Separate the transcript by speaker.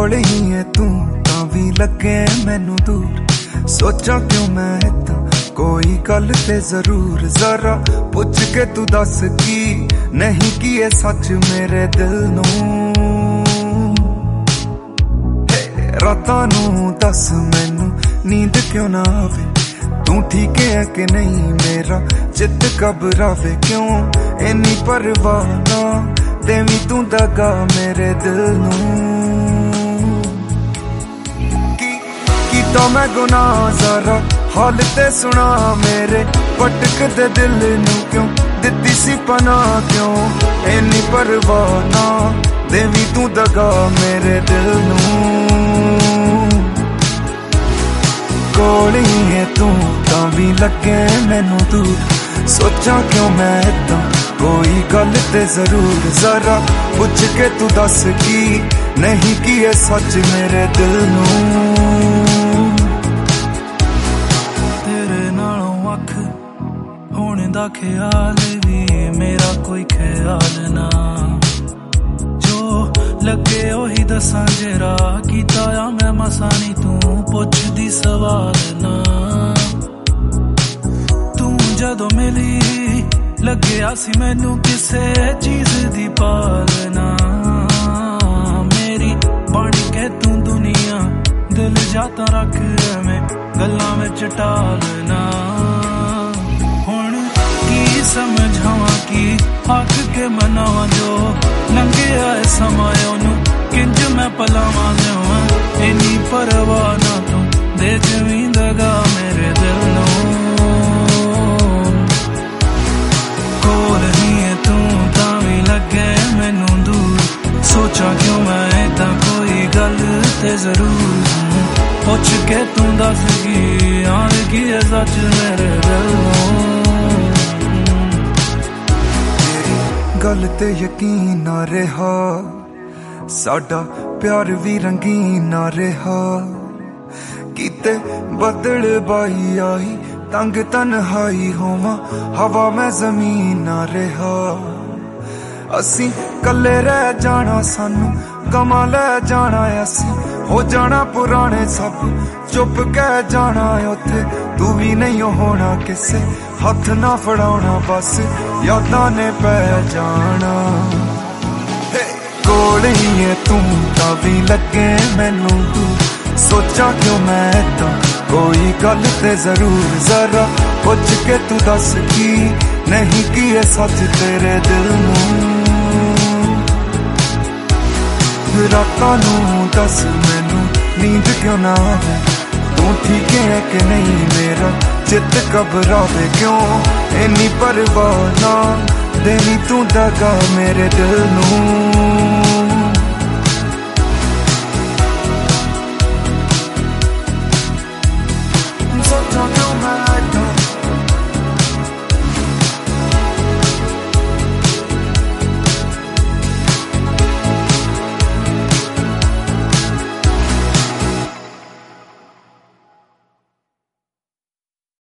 Speaker 1: कोल ही है तू तां भी लगे मैनू दूर। सोचा क्यों मैं इदां कोई गल ते जरूर, जरा पुछ के तू दस की नहीं की है सच मेरे दिल नूं। रातां नूं दस मैनू नींद क्यों ना आवे, तू ठीक है कि नहीं मेरा चित घबरावे क्यों इन्नी परवाह ना देवी तू दगा मेरे दिल नूं। कीता मैं गुनाह जरा हाल ते सुना मेरे, भटक दे दिल नूं क्यों दित्ती सी पनाह क्यों इन्नी परवाह ना देवी तू दगा मेरे दिल नूं। कोल ही है तू तां भी लगे मैनू दूर। सोचा क्यों मैं इदां कोई गल ते जरूर, जरा पुछ के तू दस की नहीं की है सच मेरे दिल नूं।
Speaker 2: तेरे नालों अख होने दा ख्याल भी मेरा कोई ख्याल ना, जो लगे ओही दसां जेरा कीता आ मैं मसा नी तू पुछदी सवाल ना। तू जदों मिली लग्या सी मैनू किसे चीज दी पालना, मेरी बन के तू दुनिया दिल जाता रख में गल्लां विच टालना। हुण की समझावां की आख के मनावां जो लंघिया है समा ओनू किंज मैं पलावां जावां इन्नी परवाह ना तू दे जवीं दगा मेरे दिल नूं। कोल ही है तू तां भी लगे मैनू दूर। सोचा क्यों मैं इदां कोई गल ते जरूर, पुछ के तू दस की आन की है सच मेरे दिल नूं।
Speaker 1: गल ते यकीन ना रहा साडा प्यार भी रंगीन ना रहा, किते बदल बाई आई तंग तन्हाई होवां हवा मैं जमीन ना रहा। असी कल्ले रह जाना सानू गमा लै जाना, असी हो जाना पुराने सब चुप कह जाना उत्थे तू भी नहीं होना किसे हथ ना फड़ाउणा बस यादां ने पै जाना। कोल ही है तू तां भी लगे मैनू तू। सोचा क्यों मैं इदां कोई गल ते जरूर, जरा पुछ के तू दस की नहीं की है सच तेरे दिल नूं। रातां नूं दस मैनू नींद क्यों ना आवे, तू ठीक है कि नहीं मेरा चित घबरावे क्यों इन्नी परवाह ना देनी तू दगा मेरे दिल नूं।